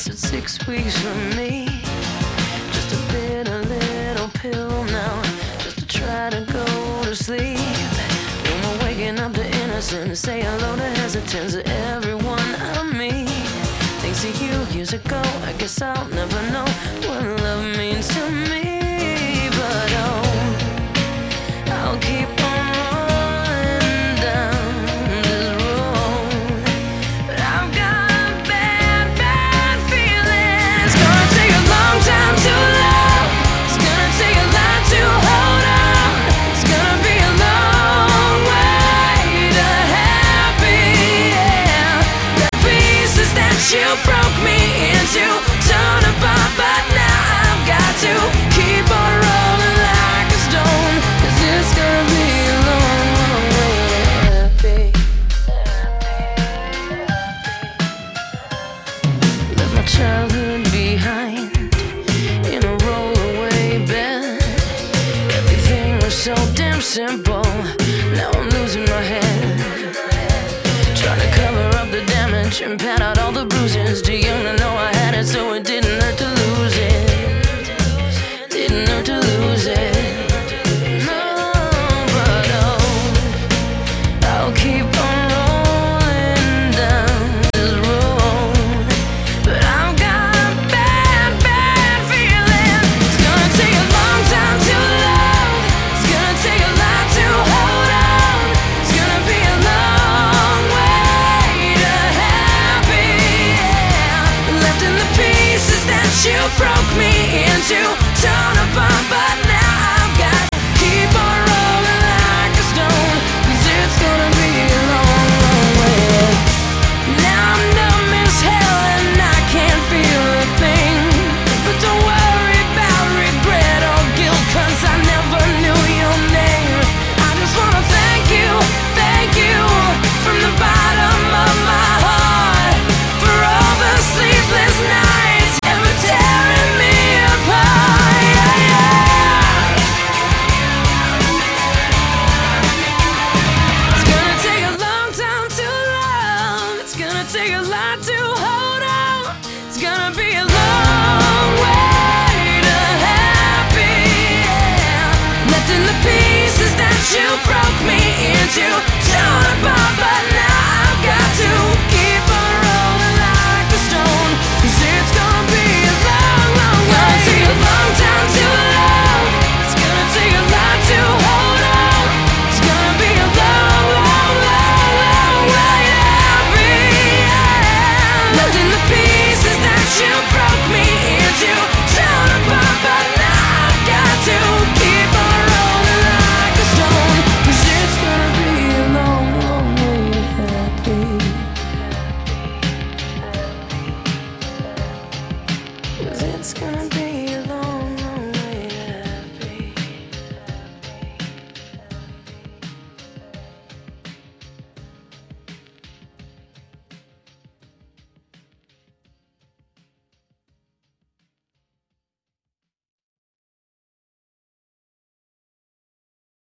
lasted 6 weeks for me. Just a bitter little pill now, just to try to go to sleep. No more waking up to innocence, say hello to hesitance to everyone I meet. Thanks to you years ago, I guess I'll never know what love means to me. But oh, I'll keep on rolling down this road. But I've got a bad, bad feeling. It's gonna take a long time to love. It's gonna take a lot to hold on. It's gonna be a long way to happy, yeah. The pieces that you broke me into torn apart, but now I've got to keep on rolling like a stone. 'Cause it's gonna be a long, long way to happy. Left my childhood behind in a rollaway bed. Everything was so damn simple. Now I'm losing my head, trying to cover up the damage and pat out all the bruises. Too young to know I had it, so it didn't hurt to lose it. Didn't hurt to lose it. No, but oh, I'll keep on rolling down this road. But I've got a bad, bad feeling. It's gonna take a long time to love. It's gonna take a lot to hold on. It's gonna be a long way to happy, yeah. Left in the pieces that you broke me into torn apart, but now I've got to keep on rolling like a stone. 'Cause it's gonna be a long, long way. Now I'm numb as hell and I can't feel a thing. But don't worry about regret or guilt, 'cause I never knew your name. I just wanna thank you from the bottom of my heart for all the sleepless nights ever tearing me apart, yeah, yeah. It's gonna take a long time to love. It's gonna take a lot to hold on. It's gonna be a long way to happy, yeah. Left in the pieces that you broke me into torn apart, but now I've got to keep on rolling like a stone. 'Cause it's gonna be a long, long way. It's gonna take a long time to love. It's gonna take a lot to hold on. It's gonna be a long, long, long, long way to happy, yeah. Left in the pieces that you